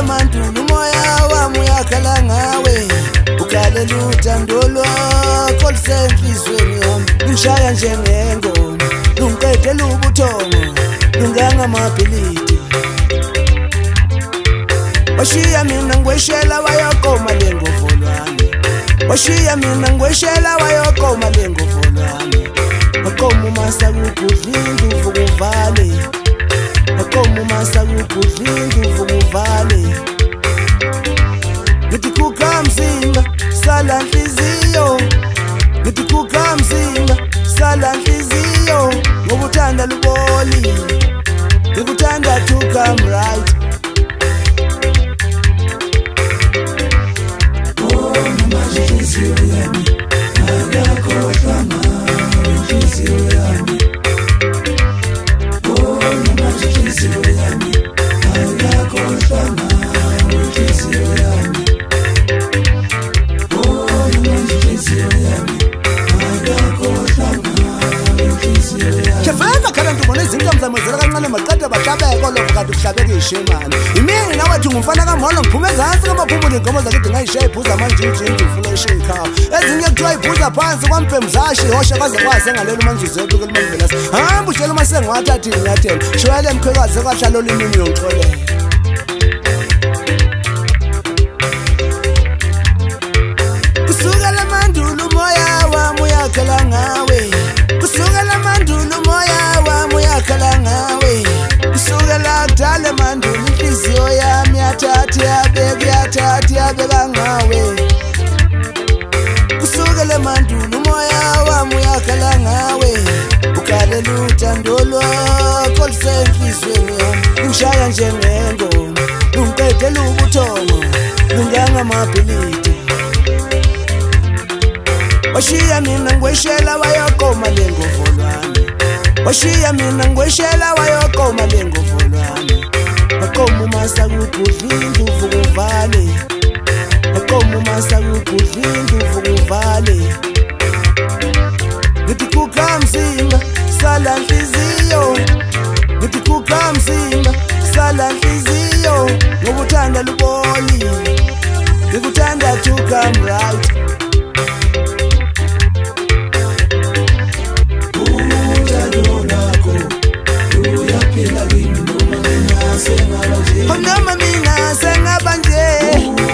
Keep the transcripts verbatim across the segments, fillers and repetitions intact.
mandulo umoya wami uyakhala ngawe ukhalela uthando lwakho lusenhlizweni yami lungishaya njengengoma lungiqedela ubuthongo lungangamabhilidi washiya mina ngweshela wayokoma lengovolwane washiya mina ngweshela wayokoma lengovolwane akoma umasa kugudlinga uvukuvale akoma umasa kugudlinga uvukuvale ngithi kukha mzimba sala nhliziyo ngithi kukha mzimba sala nhliziyo ngokuthanda luboli ngikuthanda to come right. Oh mama nhliziyo yami akakhohlwa ngawe nhliziyo yami. Oh mama nhliziyo yami akakhohlwa ngawe nhliziyo yami. Oh mama nhliziyo yami akakhohlwa ngawe nhliziyo yami. Kefaka kana ndibona izinto mzamezela kancane maqede bahlabeko lokho kanti kuhlabeka ishimani. Imini nawethu ngumfana kamolo ngiphume ezantsi kamaphumula inkomo zakithi ngayishiya iphuza amanjinji ngifuna ishikha. Ezinye kuthiwa iphuza phansi kwampemzashi hosha kwaze kwase ngalela umanzuzo ebuke limanvelasi. Hamba utshela umasengo wathatha inyathelo. Shwele mkhwekazi kwahlala olimini yongixolela. Kusukela mandulo umoya wami uyakhala ngawe. Kusukela mandulo umoya wami uyakhala ngawe. Kusukela kudala mandulo inhliziyo yami yathatha yabeka yathatha yabeka ngawe. Kusukela mandulo umoya wami uyakhala ngawe. Ukhalela uthando lwakho lusenhlizweni yami lungishaya njengengoma lungiqedela ubuthongo lungangamabhilidi washiya mina ngweshela wayokoma lengovolwane washiya mina ngweshela wayokoma lengovolwane akoma umasa kugudlinga uvukuvale akoma umasa kugudlinga uvukuvale ngithi kukha mzimba sala nhliziyo ngithi kukha mzimba sala nhliziyo ngokuthanda luboli ngikuthanda to come right. Noma mina sengaba nje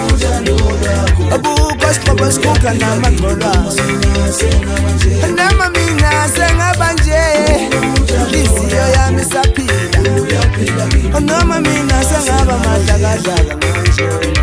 abuko siqobo sikuka namangqolwazi. Noma mina sengaba nje inhliziyo yami isaphila. Noma mina sengaba madlakadlaka manje.